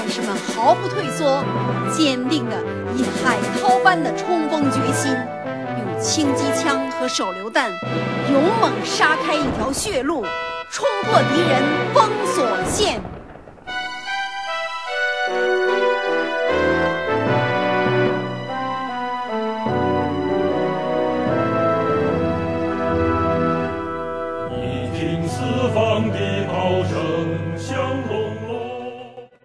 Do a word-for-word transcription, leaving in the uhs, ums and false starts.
战士们毫不退缩，坚定地以海涛般的冲锋决心，用轻机枪和手榴弹勇猛杀开一条血路，冲破敌人封锁线。